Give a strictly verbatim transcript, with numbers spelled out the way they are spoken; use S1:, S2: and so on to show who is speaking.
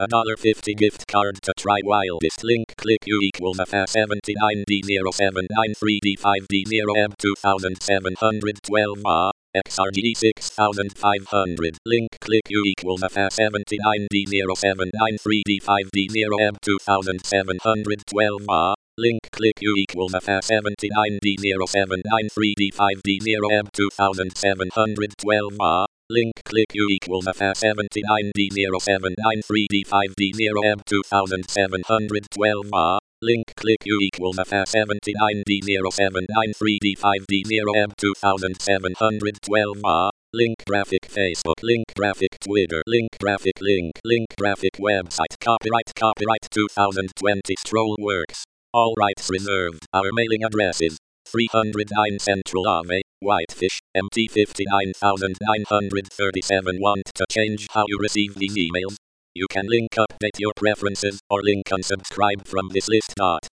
S1: Another fifty gift card to try Wildest. Link click U equals F A seventy-nine D zero seven nine three D five D zero M two thousand seven hundred twelve A. X R G six thousand five hundred. Link click U equals F A seventy-nine D zero seven nine three D five D zero M two thousand seven hundred twelve A. Link click U equals F A seventy-nine D zero seven nine three D five D zero M two thousand seven hundred twelve A. Link click U equals F A seventy-nine D zero seven nine three D five D zero M two thousand seven hundred twelve A. Link click U equals F A seventy-nine D zero seven nine three D five D zero M two thousand seven hundred twelve A. Link graphic Facebook. Link graphic Twitter. Link graphic link. Link graphic website. Copyright Copyright two thousand twenty Strollworks. All rights reserved. Our mailing address is three oh nine Central Ave, Whitefish, M T five nine nine three seven. Want to change how you receive these emails? You can link update your preferences or link unsubscribe from this list.